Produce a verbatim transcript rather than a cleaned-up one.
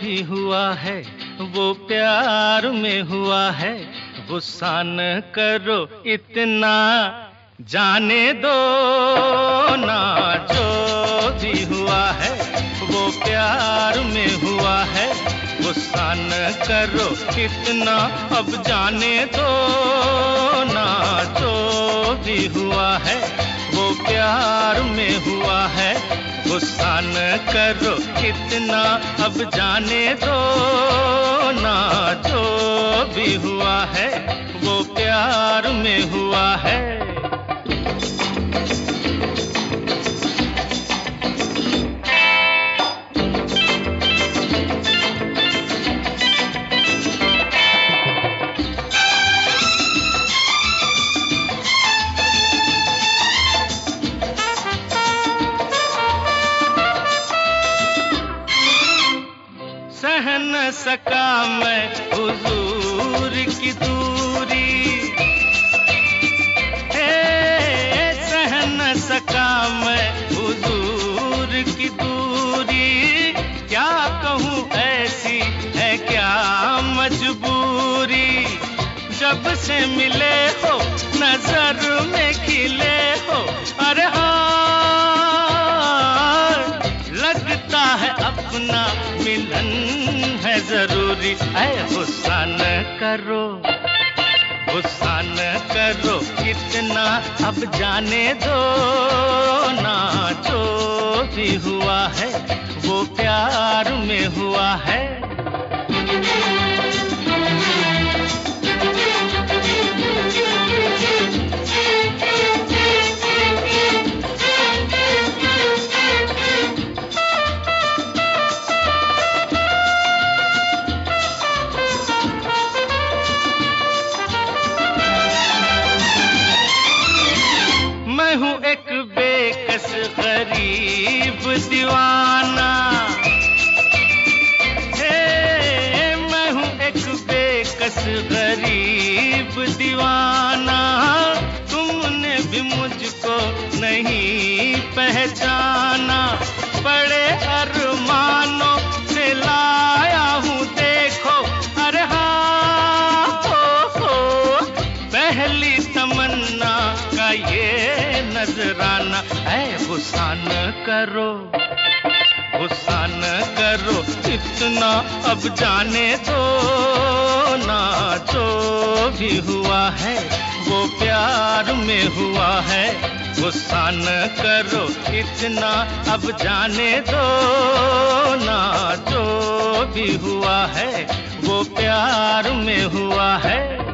भी हुआ है वो प्यार में हुआ है, गुस्सा न करो इतना, जाने दो ना। जो भी हुआ है वो प्यार में हुआ है, गुस्सा न करो इतना, अब जाने दो ना। जो भी हुआ है वो प्यार में हुआ है, गुस्सा न करो इतना, अब जाने दो ना। जो भी हुआ है वो प्यार में हुआ है। सह न सका मैं हुजूर की दूरी, हे सह न सका मैं हुजूर की दूरी, क्या कहूँ ऐसी है क्या मजबूरी। जब से मिले हो नजर में खिले हो, अरे लगता है अपना मिलन है जरूरी। ऐ गुस्सा न करो, गुस्सा न करो इतना, अब जाने दो ना। जो भी हुआ है वो प्यार में हुआ है। मैं हूँ एक बेकस गरीब दीवाना, हे मैं हूँ एक बेकस गरीब दीवाना, तुमने भी मुझको नहीं पहचाना। बड़े अरमानों से लाया हूँ देखो, अरे हाँ हो, हो, पहली तमन्ना का ये नजराना। ऐ गुस्सा न करो, गुस्सा न करो इतना, अब जाने दो ना। जो भी हुआ है वो प्यार में हुआ है, गुस्सा न करो इतना, अब जाने दो ना। जो भी हुआ है वो प्यार में हुआ है।